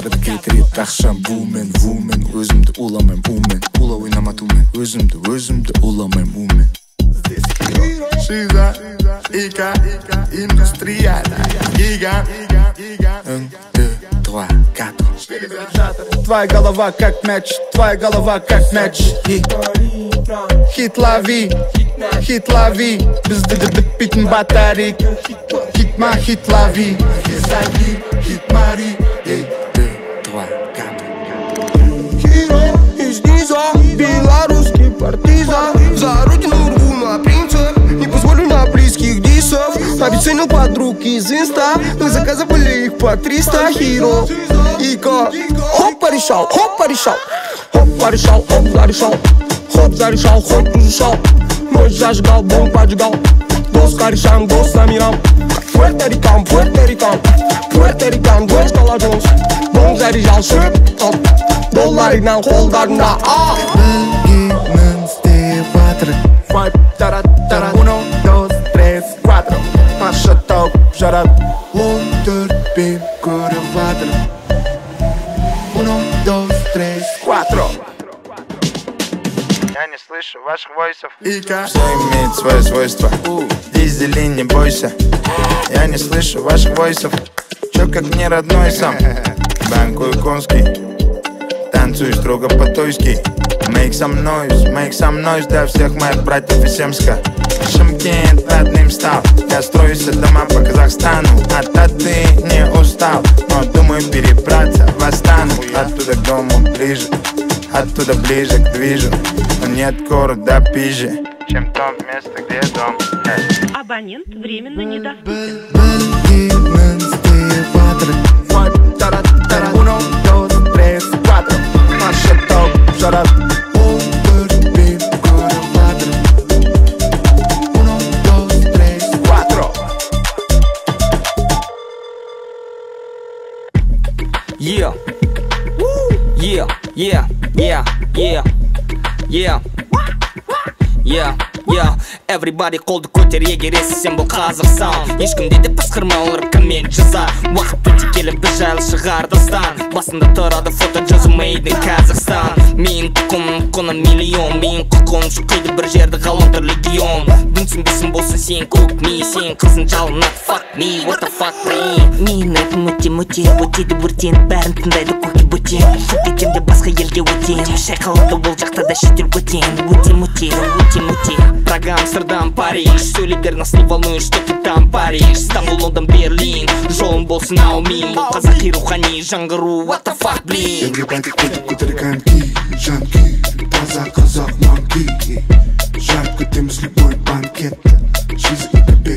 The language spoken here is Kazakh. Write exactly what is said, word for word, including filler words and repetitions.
бәрібір кетіреді ақшам бумен вумен өзімді уламайм бумен ула ойнаматумен өзімді өзімді уламайм бумен Шиза, ика, индустрияда Гигант, un, deux, trois, quatre Твоя голова как мяч, твоя голова как мяч Хит лови, хит лови Бізді бітпейтін батарейк Хитма, хит лови Хит мари un, deux, trois, quatre Hero из низа, белорусский партизан За родину рву на принцев, не позволю на близких дисов Обесценил подруг из инста, мы заказывали их по триста Hero, Ика, хоп порешал, хоп порешал Хоп порешал, хоп зарешал Хоп зарешал, хоп разрешал Ночь зажигал, бомб поджигал Дос корешам, дос самирам Пуэрто-Рикан, Пуэрто-Рикан Пуэрто-Рикан, дуэль Скала Джонс Бомб заряжал, шип, топ Долларынан қолдарында, а Білгенін істеп жатыр Вайп, тара-тара Uno, dos, tres, cuatro Паша тауып жарат Он төртпен көріп жатыр Uno, dos, tres, cuatro Я не слышу ваших войсов. Ика Все имеет свое свойство. Дизели, не бойся. Я не слышу ваших войсов. Чё как не родной сам. Банкую конский. Танцую строго по-тойски. Make some noise, make some noise для всех моих братьев из Семска. Шымкент родным стал. Я строюсь дома по Казахстану. От ты не устал, но думаю перебраться в Астану. Оттуда к дому ближе, оттуда ближе к движу. Но нет города пизже, Чем то место, где дом. Абонент временно недоступен. Білгенін істеп жатыр Вайп, тара-тара Uno, dos, tres, cuatro Паша тауып жарат Он төртпен көріп жатыр Uno, dos, tres, cuatro Yeah, yeah, yeah, yeah, yeah, yeah, yeah, yeah. Everybody қолды көтер егер естісен бұл Қазақстан Ешкімде де пысқырма олар коммент жаза Уақыт өте келіп бір жайлы шығар дастан Басында тұрады фото жазу made in Қазақстан Мен құқым құны миллион Мен құқым шұқиды бір жерді ғаламтор легион Дүнсінбесін болсын сен көк ми Сен қызын жалынады fuck me, what the fuck me Мен айтым өте-мөте өтеді өртен Бәрін тыңдайды көке бөтен Шық етем де басқа елге өтем Шайқалады ол жақта да шетел көтен Өте-мөте, өте-мөте Прага, Амстердам, Париж Сөйлебер нас не волнует, что ты там Париж Стамбул, Лондон, Берлин Жолым болсын аумин Бұл қазақи рухани жаңғыру What the fuck, блин Everybody көтіп көтерген ки Жанки, таза қазақ манки Жарып көтеміз любой банкет Жизнь это